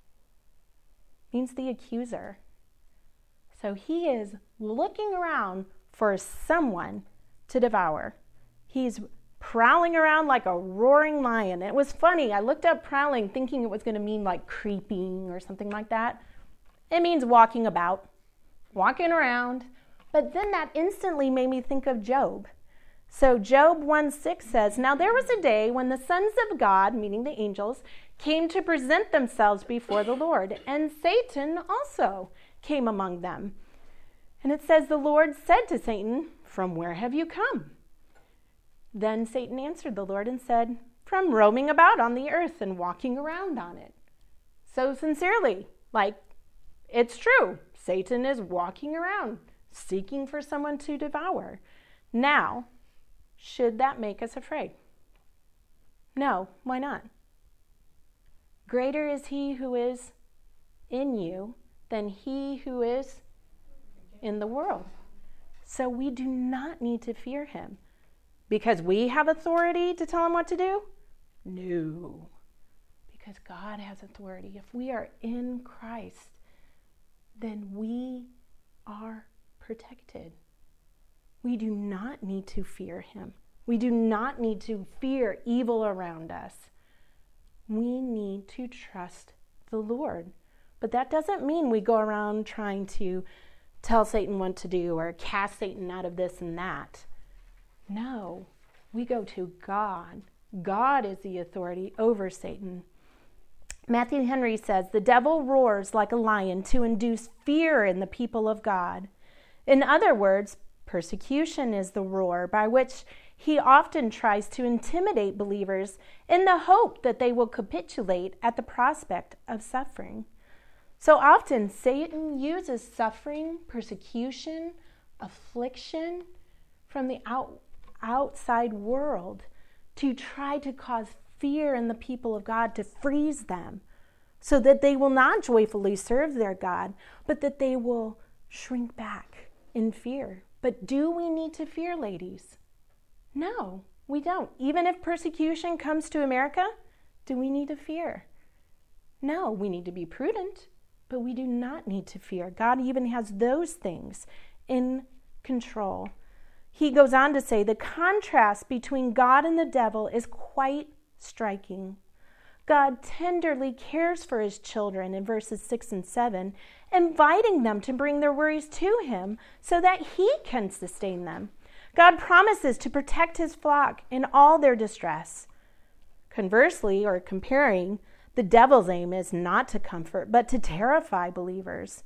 It means the accuser. So he is looking around for someone to devour. He's prowling around like a roaring lion. It was funny. I looked up prowling thinking it was going to mean like creeping or something like that. It means walking about, walking around. But then that instantly made me think of Job. So Job one six says, now there was a day when the sons of God, meaning the angels, came to present themselves before the Lord, and Satan also came among them. And it says, the Lord said to Satan, from where have you come? Then Satan answered the Lord and said, from roaming about on the earth and walking around on it. So sincerely, like, it's true. Satan is walking around, seeking for someone to devour. Now, should that make us afraid? No, why not? Greater is he who is in you than he who is in the world. So we do not need to fear him. Because we have authority to tell him what to do? No. Because God has authority. If we are in Christ, then we are protected. We do not need to fear him. We do not need to fear evil around us. We need to trust the Lord. But that doesn't mean we go around trying to tell Satan what to do or cast Satan out of this and that. No, we go to God. God is the authority over Satan. Matthew Henry says, the devil roars like a lion to induce fear in the people of God. In other words, persecution is the roar by which he often tries to intimidate believers in the hope that they will capitulate at the prospect of suffering. So often, Satan uses suffering, persecution, affliction from the out, outside world to try to cause fear in the people of God, to freeze them so that they will not joyfully serve their God, but that they will shrink back in fear. But do we need to fear, ladies? No, we don't. Even if persecution comes to America, do we need to fear? No, we need to be prudent, but we do not need to fear. God even has those things in control. He goes on to say the contrast between God and the devil is quite striking. God tenderly cares for his children in verses six and seven, inviting them to bring their worries to him so that he can sustain them. God promises to protect his flock in all their distress. Conversely, or comparing, the devil's aim is not to comfort, but to terrify believers.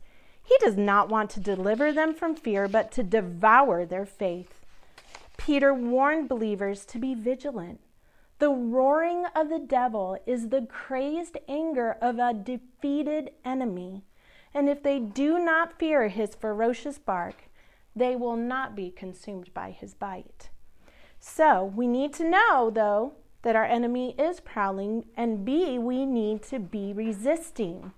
He does not want to deliver them from fear, but to devour their faith. Peter warned believers to be vigilant. The roaring of the devil is the crazed anger of a defeated enemy. And if they do not fear his ferocious bark, they will not be consumed by his bite. So we need to know, though, that our enemy is prowling, and B, we need to be resisting.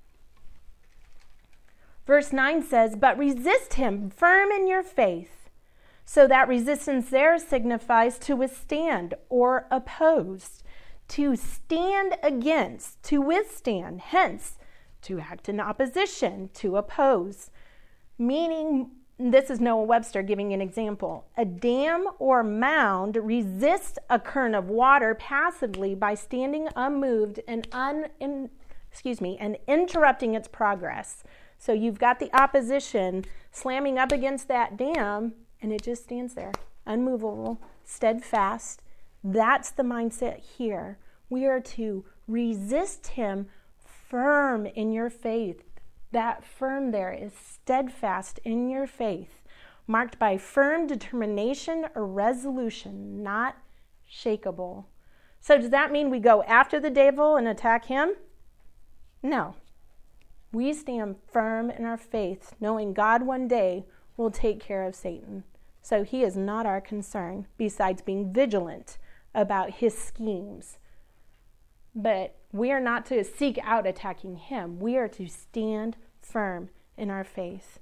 Verse nine says, but resist him firm in your faith. So that resistance there signifies to withstand or oppose, to stand against, to withstand, hence to act in opposition, to oppose. Meaning, this is Noah Webster giving an example. A dam or mound resists a current of water passively by standing unmoved and un, in, excuse me, and interrupting its progress. So you've got the opposition slamming up against that dam, and it just stands there, unmovable, steadfast. That's the mindset here. We are to resist him firm in your faith. That firm there is steadfast in your faith, marked by firm determination or resolution, not shakable. So does that mean we go after the devil and attack him? No. We stand firm in our faith, knowing God one day will take care of Satan. So he is not our concern, besides being vigilant about his schemes. But we are not to seek out attacking him. We are to stand firm in our faith.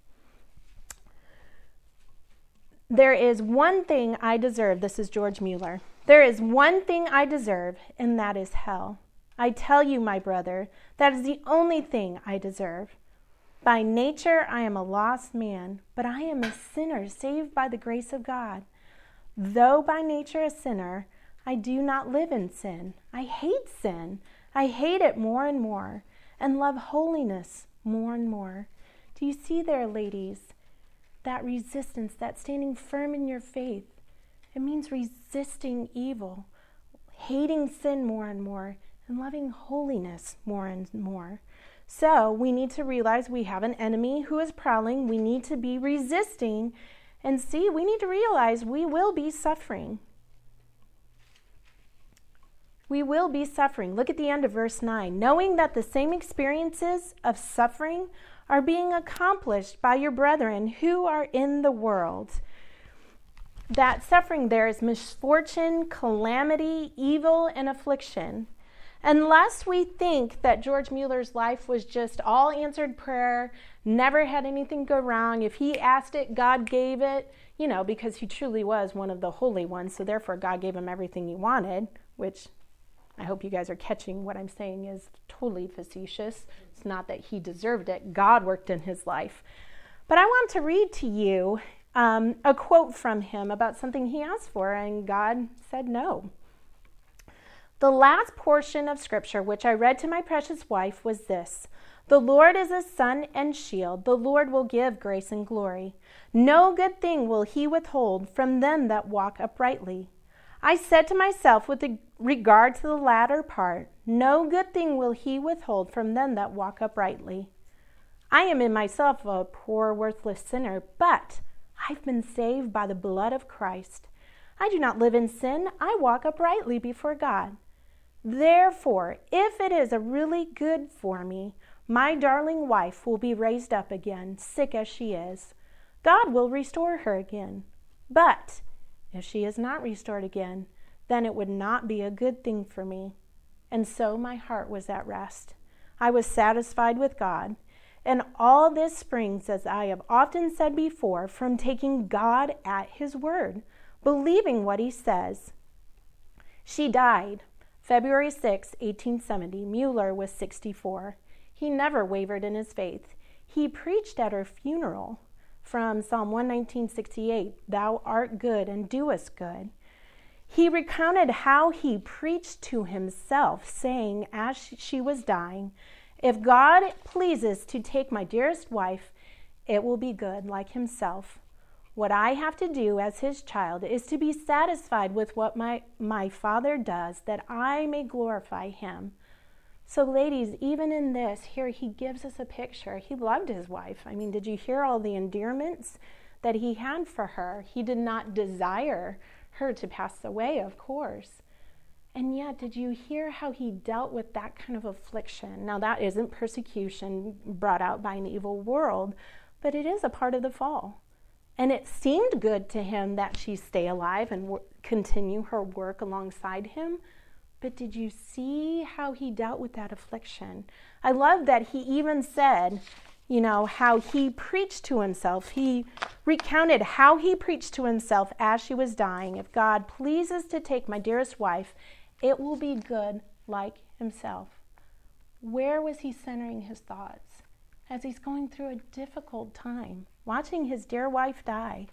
There is one thing I deserve. This is George Mueller. There is one thing I deserve, and that is hell. I tell you, my brother, that is the only thing I deserve. By nature, I am a lost man, but I am a sinner saved by the grace of God. Though by nature a sinner, I do not live in sin. I hate sin. I hate it more and more, and love holiness more and more. Do you see there, ladies, that resistance, that standing firm in your faith? It means resisting evil, hating sin more and more, and loving holiness more and more. So we need to realize we have an enemy who is prowling. We need to be resisting. And see, we need to realize we will be suffering. We will be suffering. Look at the end of verse nine. Knowing that the same experiences of suffering are being accomplished by your brethren who are in the world. That suffering there is misfortune, calamity, evil, and affliction. Unless we think that George Mueller's life was just all answered prayer, never had anything go wrong. If he asked it, God gave it, you know, because he truly was one of the holy ones. So therefore, God gave him everything he wanted, which I hope you guys are catching what I'm saying is totally facetious. It's not that he deserved it. God worked in his life. But I want to read to you um, a quote from him about something he asked for, and God said no. The last portion of scripture which I read to my precious wife was this: the Lord is a sun and shield. The Lord will give grace and glory. No good thing will he withhold from them that walk uprightly. I said to myself with regard to the latter part, no good thing will he withhold from them that walk uprightly. I am in myself a poor, worthless sinner, but I've been saved by the blood of Christ. I do not live in sin. I walk uprightly before God. Therefore, if it is a really good for me, my darling wife will be raised up again, sick as she is. God will restore her again. But if she is not restored again, then it would not be a good thing for me. And so my heart was at rest. I was satisfied with God. And all this springs, as I have often said before, from taking God at his word, believing what he says. She died February sixth, eighteen seventy. Mueller was sixty-four. He never wavered in his faith. He preached at her funeral from Psalm one nineteen, sixty-eight, Thou art good and doest good. He recounted how he preached to himself, saying as she was dying, if God pleases to take my dearest wife, it will be good, like himself. What I have to do as his child is to be satisfied with what my, my Father does, that I may glorify him. So ladies, even in this, here he gives us a picture. He loved his wife. I mean, did you hear all the endearments that he had for her? He did not desire her to pass away, of course. And yet, did you hear how he dealt with that kind of affliction? Now, that isn't persecution brought out by an evil world, but it is a part of the fall. And it seemed good to him that she stay alive and w- continue her work alongside him. But did you see how he dealt with that affliction? I love that he even said, you know, how he preached to himself. He recounted how he preached to himself as she was dying. If God pleases to take my dearest wife, it will be good like himself. Where was he centering his thoughts as he's going through a difficult time, watching his dear wife die?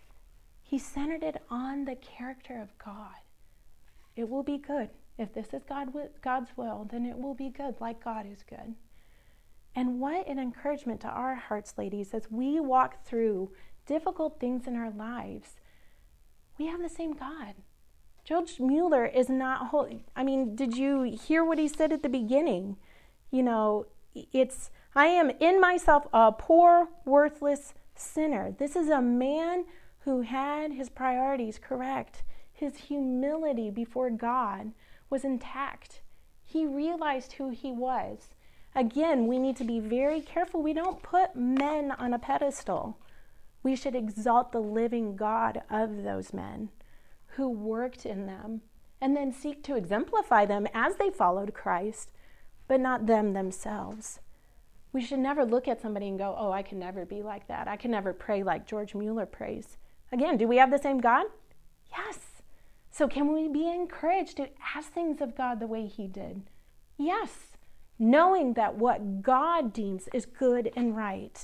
He centered it on the character of God. It will be good. If this is God, God's will, then it will be good, like God is good. And what an encouragement to our hearts, ladies, as we walk through difficult things in our lives. We have the same God. George Mueller is not holy. I mean, did you hear what he said at the beginning? You know, it's, I am in myself a poor, worthless sinner. This is a man who had his priorities correct. His humility before God was intact. He realized who he was. Again, we need to be very careful. We don't put men on a pedestal. We should exalt the living God of those men who worked in them and then seek to exemplify them as they followed Christ, but not them themselves. We should never look at somebody and go, oh, I can never be like that. I can never pray like George Mueller prays. Again, do we have the same God? Yes. So can we be encouraged to ask things of God the way he did? Yes, knowing that what God deems is good and right.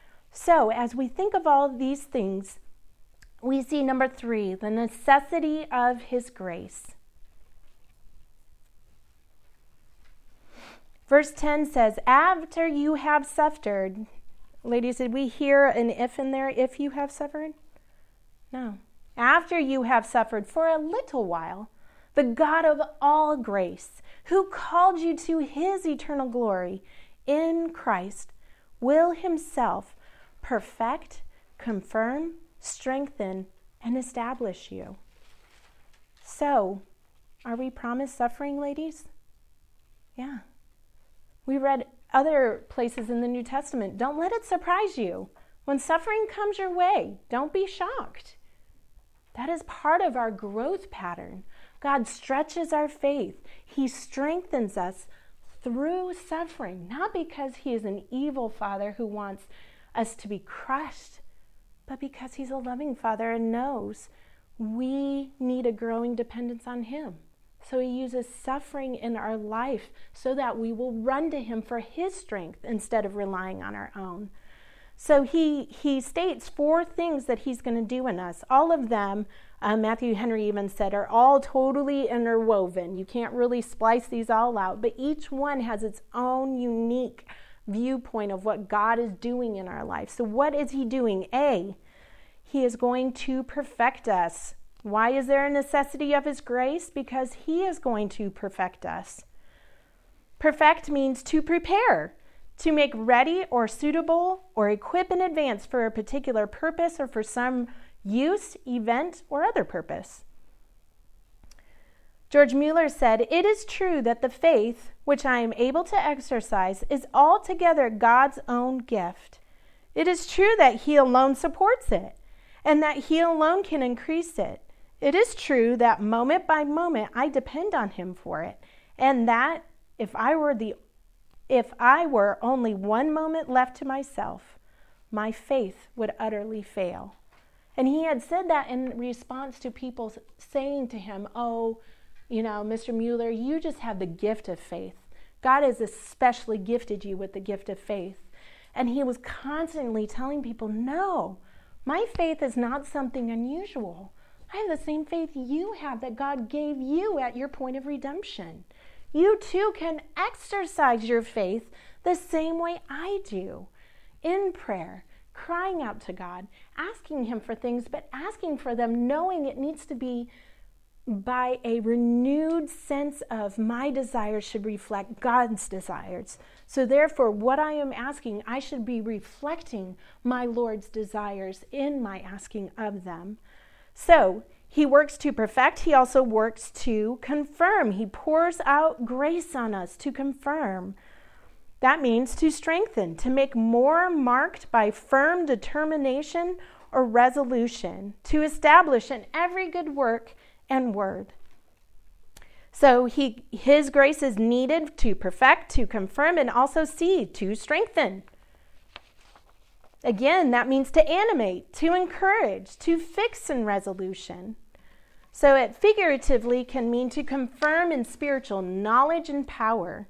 So as we think of all of these things, we see number three, the necessity of his grace. Verse ten says, after you have suffered, ladies, did we hear an if in there, if you have suffered? No. After you have suffered for a little while, the God of all grace, who called you to his eternal glory in Christ, will himself perfect, confirm, strengthen, and establish you. So, are we promised suffering, ladies? Yeah. We read other places in the New Testament. Don't let it surprise you. When suffering comes your way, don't be shocked. That is part of our growth pattern. God stretches our faith. He strengthens us through suffering, not because he is an evil father who wants us to be crushed, but because he's a loving father and knows we need a growing dependence on him. So he uses suffering in our life so that we will run to him for his strength instead of relying on our own. So he he states four things that he's going to do in us. All of them, uh, Matthew Henry even said, are all totally interwoven. You can't really splice these all out, but each one has its own unique viewpoint of what God is doing in our life. So what is he doing? A, he is going to perfect us. Why is there a necessity of his grace? Because he is going to perfect us. Perfect means to prepare, to make ready or suitable or equip in advance for a particular purpose or for some use, event, or other purpose. George Mueller said, "It is true that the faith which I am able to exercise is altogether God's own gift. It is true that he alone supports it and that he alone can increase it. It is true that moment by moment I depend on him for it, and that if I were the if I were only one moment left to myself, my faith would utterly fail." And he had said that in response to people saying to him, "Oh, you know, Mister Mueller, you just have the gift of faith. God has especially gifted you with the gift of faith." And he was constantly telling people, "No, my faith is not something unusual. I have the same faith you have that God gave you at your point of redemption. You too can exercise your faith the same way I do, in prayer, crying out to God, asking him for things, but asking for them knowing it needs to be by a renewed sense of my desires should reflect God's desires. So therefore, what I am asking, I should be reflecting my Lord's desires in my asking of them. So he works to perfect. He also works to confirm. He pours out grace on us to confirm. That means to strengthen, to make more marked by firm determination or resolution, to establish in every good work and word. So he, his grace is needed to perfect, to confirm, and also see, to strengthen. Again, that means to animate, to encourage, to fix in resolution. So it figuratively can mean to confirm in spiritual knowledge and power.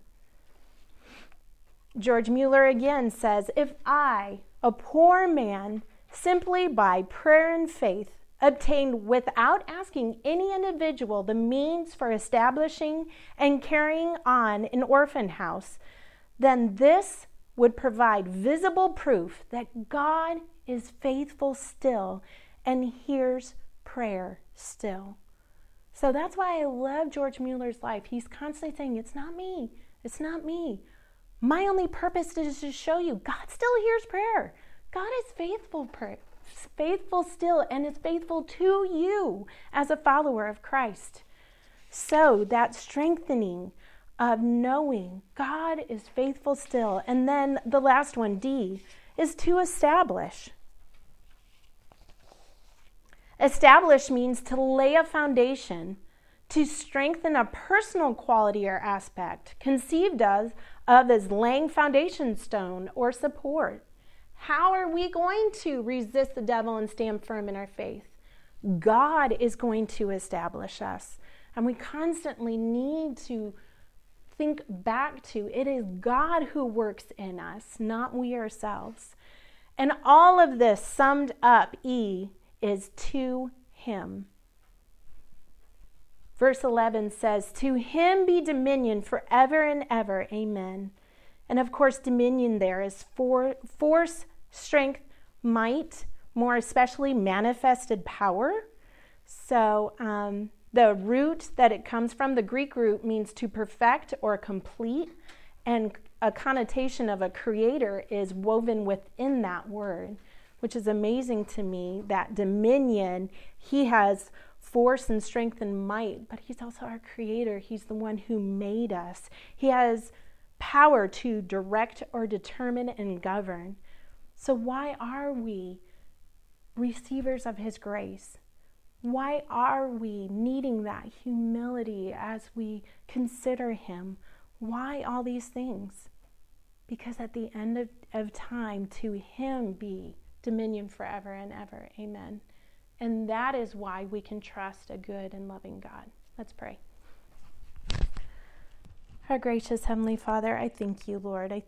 George Mueller again says, if I, a poor man, simply by prayer and faith, obtained without asking any individual the means for establishing and carrying on an orphan house, then this would provide visible proof that God is faithful still and hears prayer still. So that's why I love George Mueller's life. He's constantly saying, it's not me, it's not me. My only purpose is to show you God still hears prayer. God is faithful prayer. faithful still and is faithful to you as a follower of Christ. So that strengthening of knowing God is faithful still. And then the last one, D, is to establish. Establish means to lay a foundation, to strengthen a personal quality or aspect, conceived of, of as laying foundation stone or support. How are we going to resist the devil and stand firm in our faith? God is going to establish us. And we constantly need to think back to it is God who works in us, not we ourselves. And all of this summed up, E, is to him. Verse eleven says, to him be dominion forever and ever. Amen. And of course, dominion there is for force, strength, might, more especially manifested power. So um, the root that it comes from, the Greek root, means to perfect or complete, and a connotation of a creator is woven within that word, which is amazing to me, that dominion, he has force and strength and might, but he's also our creator. He's the one who made us. He has power to direct or determine and govern. So why are we receivers of his grace? Why are we needing that humility as we consider him? Why all these things? Because at the end of, of time, to him be dominion forever and ever. Amen. And that is why we can trust a good and loving God. Let's pray. Our gracious Heavenly Father, I thank you, Lord. I